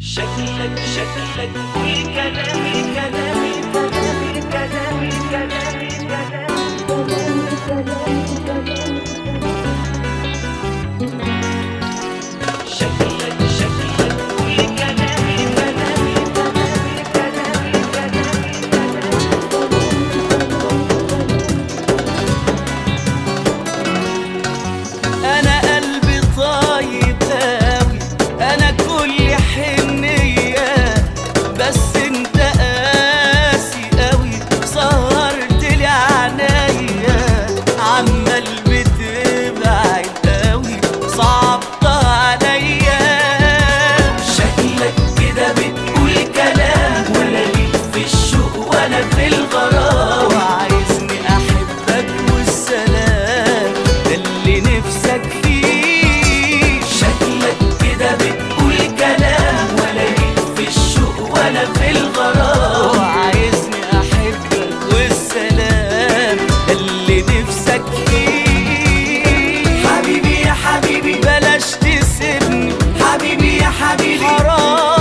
شكلك كل كلامي كلامي كلامي كلامي كلامي شكلك كل كلامي كلامي كلامي كلامي أنا قلبي طيب قوي، أنا كل حنية، بس انت قاسي قوي سهرتلي عنيا، عمال بتبعد قوي صعبتها عليا. شكلك كده بتقول كلام ولا ليك في الشوق ولا في الغرام، وعايزني احبك والسلام ده اللي نفسك فيه. شكلك كده بتقول كلام ولا ليك في الشوق ولا في الغرام، وعايزني احبك والسلام ده اللي نفسك فيه. حبيبي يا حبيبي بلاش تسيبني، حبيبي يا حبيبي حرام